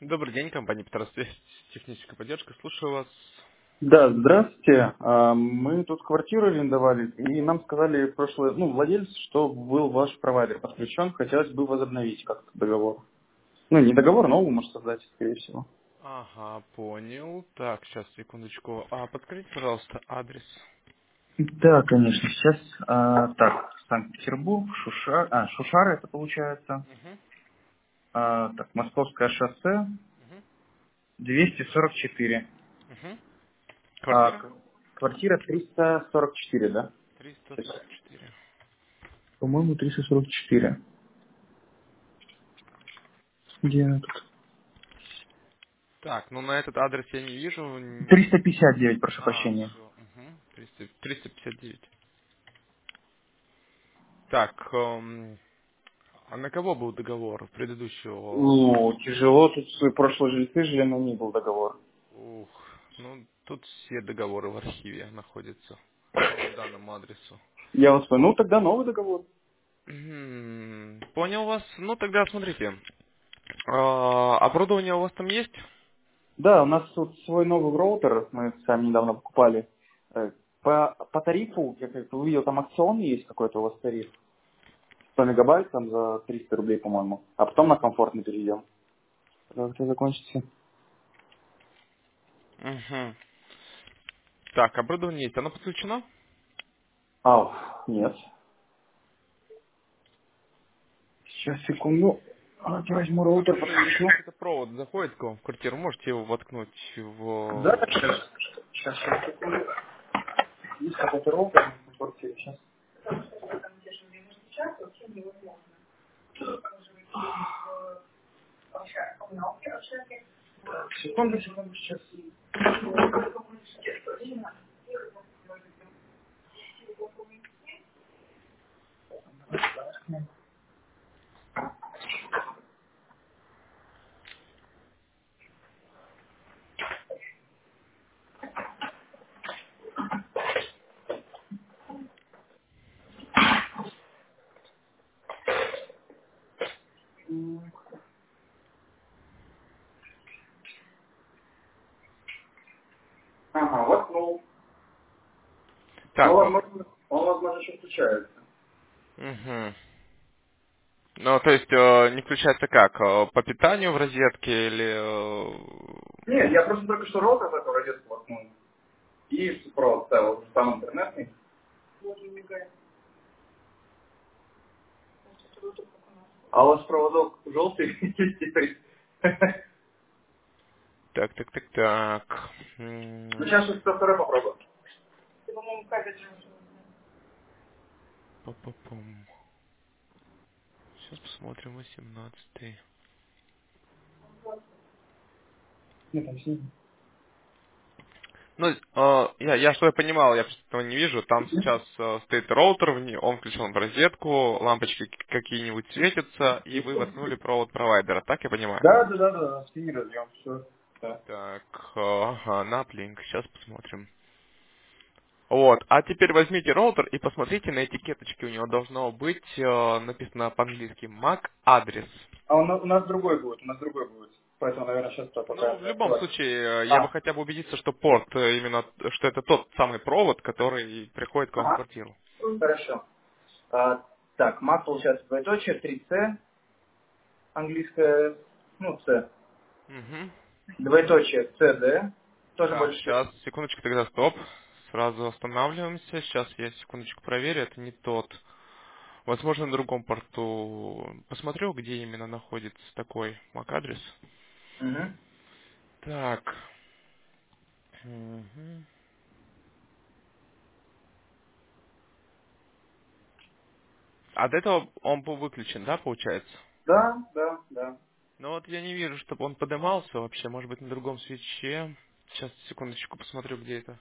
Добрый день, компания Петросвязь, техническая поддержка. Слушаю вас. Да, здравствуйте. Мы тут квартиру арендовали, и нам сказали прошлый, владелец, что был ваш провайдер подключен, хотелось бы возобновить как-то договор. Ну, не договор, новый может создать, скорее всего. Ага, понял. Так, сейчас, секундочку. Подскажите, пожалуйста, адрес. Да, конечно. Сейчас, так, Санкт-Петербург, Шушара это получается. Угу, Так, Московское шоссе, угу, 244. угу. А, Квартира? квартира 344, да? Сейчас. 344. По-моему, 344. Где она тут? Так, ну на этот адрес я не вижу. 359, прошу прощения. Все. Угу. 359. Так, а на кого был договор предыдущего? Ну, тяжело, тут прошлые жильцы жили, но не был договор. Ух, ну тут все договоры в архиве находятся по данному адресу. Я вас понял. Ну, тогда новый договор. Понял вас. Ну тогда смотрите. Оборудование у вас там есть? Да, у нас тут свой новый роутер, мы сами недавно покупали. По тарифу, я как-то увидел, там акционный есть какой-то у вас тариф. 100 мегабайт там за 300 рублей, по-моему. А потом на комфортный перейдем. Когда это закончится? Угу. Так, оборудование есть. Оно подключено? Нет. Сейчас, секунду. Давайте возьму роутер, Просто если подключу. какой-то провод заходит к вам в квартиру, можете его воткнуть Да, в... сейчас, секунду. Есть какой-то роутер на квартире, сейчас. Так, секунду, сейчас. Ага, воткнул. Так, Он, возможно, еще включается. угу. Ну, то есть не включается как? По питанию в розетке или... Нет, я просто только что роутер такой розетку воткнул. И провод ставил, там интернетный. А у вас проводок желтый теперь. Так, так, так, так. Ну, сейчас что второй попробуем. Па-па-пум. Сейчас посмотрим, 18-й. Нет, там снизу. Ну, я что я понимал, я просто этого не вижу. Там сейчас стоит роутер, он включен в розетку, лампочки какие-нибудь светятся, и вы воткнули провод провайдера. Так я понимаю? Да, сними разъем, все. Да. Так, ага, на Uplink, сейчас посмотрим. Вот, а теперь возьмите роутер и посмотрите на этикеточке. У него должно быть написано по-английски MAC адрес. А у нас другой будет, Поэтому, наверное, сейчас пока Ну, в любом открывать. случае, я бы А, хотя бы убедиться, что порт именно, что это тот самый провод, который приходит к вам в ага, квартиру. хорошо. Так, Mac получается двоеточие, 3C, английское, C, Угу. двоеточие, CD, тоже Так, больше. сейчас, секундочку, тогда стоп. Сразу останавливаемся. Сейчас я секундочку проверю, это не тот. Возможно, на другом порту. Посмотрел, где именно находится такой MAC-адрес. Мгм. Так. Мгм. А до этого он был выключен, да, получается? Да. Но вот я не вижу, чтобы он поднимался вообще. Может быть, на другом свече. Сейчас, секундочку, посмотрю, где это.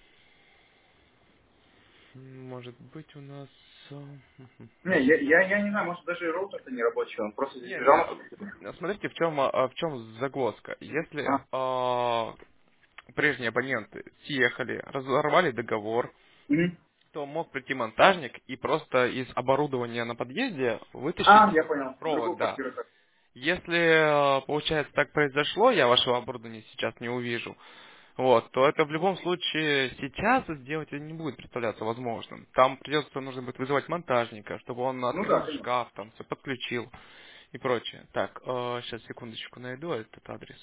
Может быть, у нас... Не, я не знаю, может даже и роутер-то не рабочий, он просто здесь Не-не, лежал на компьютере. смотрите, в чем загвоздка. Если А, прежние абоненты съехали, разорвали договор, мгм. то мог прийти монтажник и просто из оборудования на подъезде вытащить Я понял, провод, другую да. квартиру. Если, получается, так произошло, я вашего оборудования сейчас не увижу, вот, то это в любом случае сейчас сделать не будет представляться возможным. Там нужно будет вызывать монтажника, чтобы он Ну да, открыл конечно. шкаф, там все подключил и прочее. Так, сейчас секундочку найду этот адрес.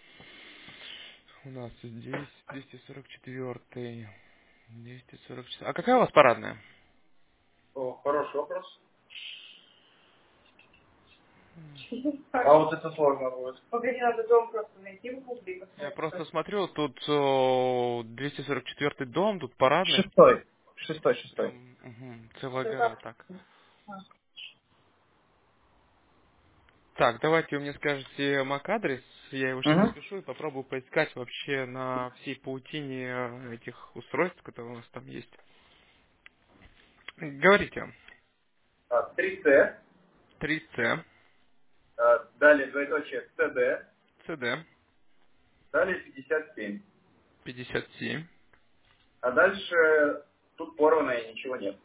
У нас здесь 244. 244. А какая у вас парадная? О, хороший вопрос. А вот это сложно будет. Погоди, надо дом просто найти в гугле и Я посмотреть, что просто это. смотрю, тут 244 дом, тут парадный. Шестой. Шестой, шестой. Прям целая Что гора, там? так. Так, давайте вы мне скажете MAC-адрес, я его сейчас Угу. запишу и попробую поискать вообще на всей паутине этих устройств, которые у нас там есть. Говорите. 3C, 3C, далее двоеточие CD, CD, далее 57. 57. А дальше тут порвано и ничего нет.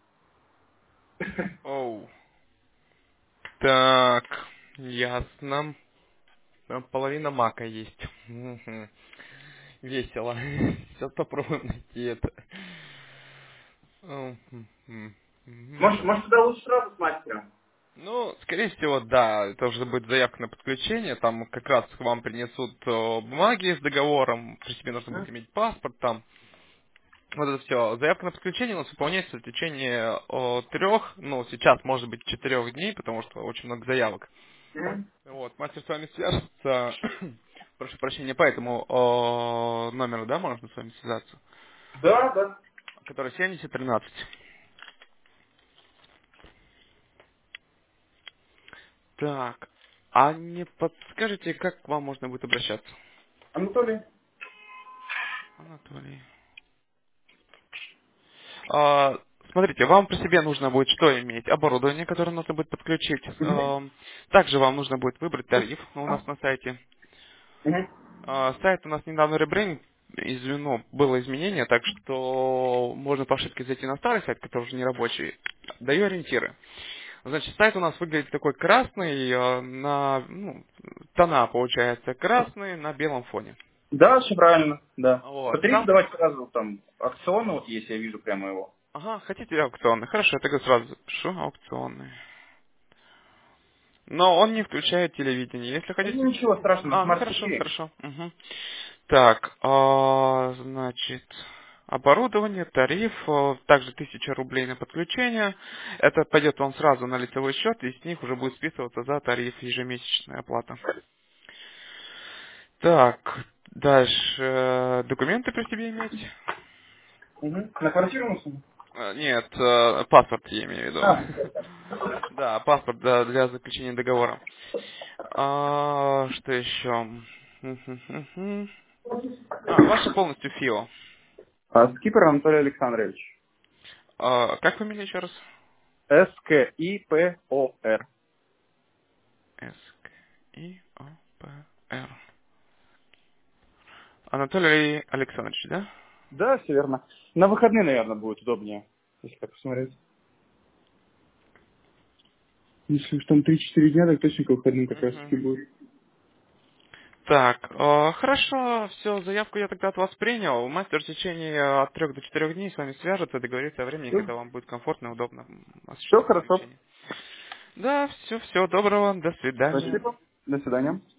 Оу. Так, ясно. Там половина мака есть. Мгм. Весело. Сейчас попробуем найти это. Мгм. Может, тогда лучше сразу с мастером? Ну, скорее всего, да. Это уже будет заявка на подключение. Там как раз вам принесут бумаги с договором. При себе нужно будет Мгм. иметь паспорт там. Вот это все. Заявка на подключение у нас выполняется в течение 3, ну, сейчас может быть 4 дней, потому что очень много заявок. Мгм. Вот, мастер с вами свяжется. Прошу прощения, по этому номеру, да, можно с вами связаться? Да, да. Который 7013. Так. А не подскажете, как к вам можно будет обращаться? Анатолий? Анатолий. Смотрите, вам при себе нужно будет что иметь? Оборудование, которое нужно будет подключить. Мгм. Также вам нужно будет выбрать тариф у нас на сайте. Мгм. Сайт у нас недавно ребрендинг, было изменение, так что можно по ошибке зайти на старый сайт, который уже не рабочий. Даю ориентиры. Значит, сайт у нас выглядит такой красный, тона получается красный на белом фоне. Да, все правильно, да. По Вот. тарифу Там, давайте сразу там акционно, вот если я вижу прямо его. ага, хотите аукционный? Хорошо, я тогда сразу запишу аукционный. Но он не включает телевидение. Если хотите... Ну, ничего страшного, Ну Smart хорошо, TV. хорошо. Мгм. Так, значит, оборудование, тариф, также 1000 рублей на подключение. Это пойдет вам сразу на лицевой счет, и с них уже будет списываться за тариф ежемесячная оплата. Так, дальше, документы при себе иметь? Угу. На квартиру мы сумму? Нет, паспорт я имею в виду. А, Да, паспорт для заключения договора. Что еще? Ваше полностью ФИО. Скипер Анатолий Александрович. Как фамилия еще раз? Скипор. Скипр. Анатолий Александрович, да? Да, все верно. На выходные, наверное, будет удобнее, если так посмотреть. Если уж там 3-4 дня, так точно к выходным как раз таки Мгм. будет. Так, хорошо, все, заявку я тогда от вас принял. Мастер в течение от 3 до 4 дней с вами свяжется, договорится о времени, когда вам будет комфортно и удобно Все осуществить хорошо. подключение. Да, все, всего доброго, до свидания. Спасибо. До свидания.